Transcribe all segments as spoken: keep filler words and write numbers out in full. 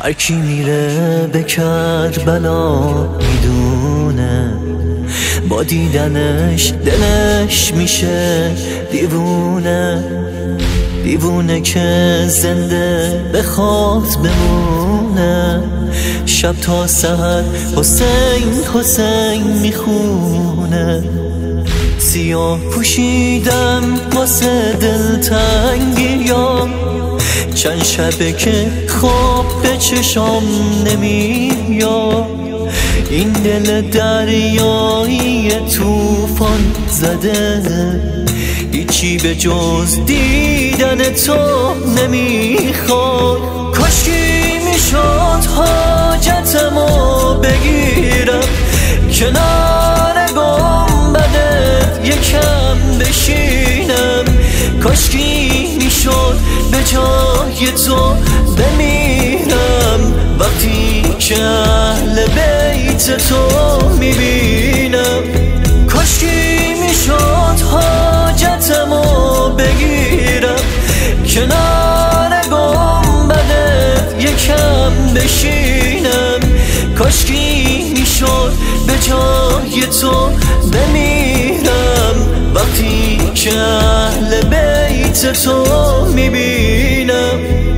هر کی میره به کربلا میدونه با دیدنش دلش میشه دیوونه، دیوونه که زنده بخواد بمونه. شب تا سحر حسین حسین میخونه. سیاه پوشیدم واسه دلتنگیام، چند شبه که خواب به چشام نمیاد. این دل دریایی طوفان زده، هیچی به جز دیدن تو نمیخواد. کاشکی میشد حاجتمو بگیرم کنار گنبدت یکم بشینم. کاشکی میشد به جای تو بمیرم وقتی که اهل بیت تو میبینم. کاشکی میشد حاجتمو بگیرم کنار گنبدت یکم بشینم. کاشکی میشد به جای تو بمیرم وقتی که اهل بیت تو میبینم.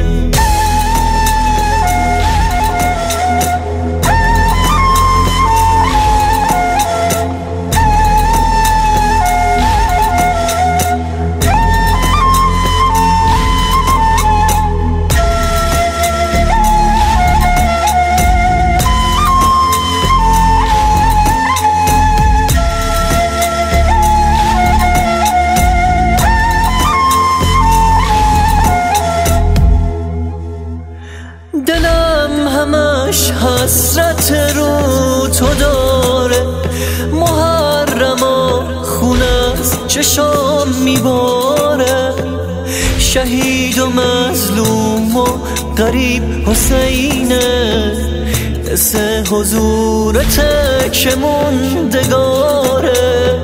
دلم همش حسرت رو تو داره، محرم و خون از چشام میباره. شهید و مظلوم و غریب حسینه، حس حضورت که موندگاره.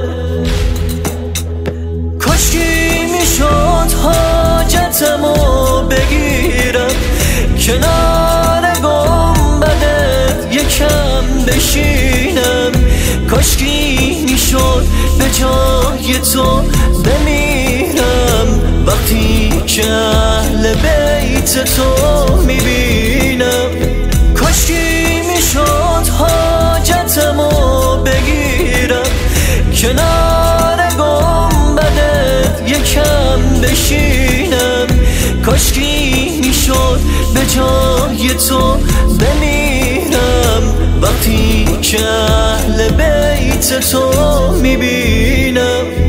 کاشکی میشد حاجتمو بگیرم کنار گنبدت یکم بشینم. کاشکی میشد به جای تو بمیرم وقتی که اهل بیت تو میبینم. کاشکی میشد حاجتمو بگیرم کنار گنبدت یکم بشینم. کاشکی میشد به جای تو بمیرم وقتی که اهل بیت تو میبینم.